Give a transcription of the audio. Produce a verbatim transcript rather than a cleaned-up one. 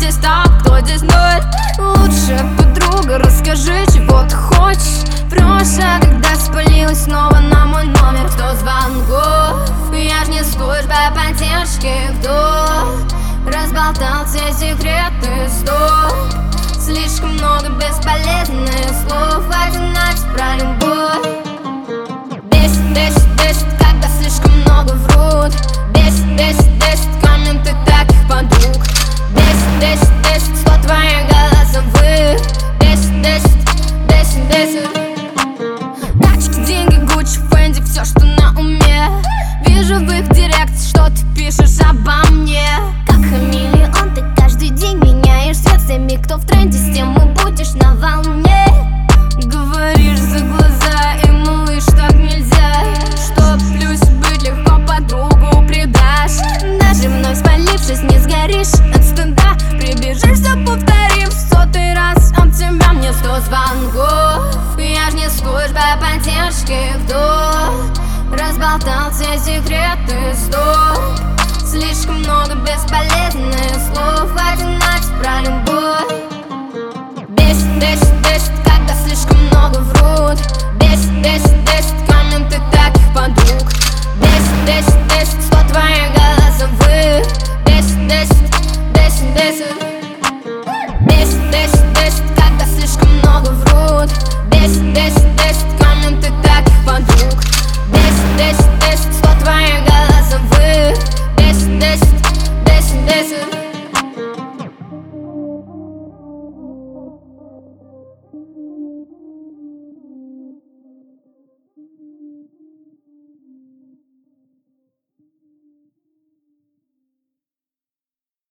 здесь топ, кто здесь ноль? Лучшая подруга, расскажи, чего ты хочешь. Прошлое, когда спалилась снова на мой номер. Кто звонков? Я ж не служба поддержки. Кто разболтал все секреты? Стоп, слишком много бесполезных слов. Хватит знать про любовь. Бесит, бесит, бесит, когда слишком много врут. Бесит, бесит, бесит комменты таких подруг. Бесит, бесит, бесит сто твоих голосовых. Бесит, бесит, бесит, бесит. Тачки, деньги, Гуччи, Фенди, все, что на уме. Вижу в их директе, что ты пишешь обо мне. Как хамелеон, ты каждый день меняешь цвет. Всеми, кто в тренде, с тем и будешь на волне. Говоришь за глаза, и малыш, так нельзя. Что плюс быть легко, подругу предашь. Даже вновь спалившись, не сгоришь от стыда. Прибежишь, все повторив в сотый раз. От тебя мне сто звонков. Я ж не служба поддержки. Кто разболтал все секреты? Стоп, слишком много бесполезных слов.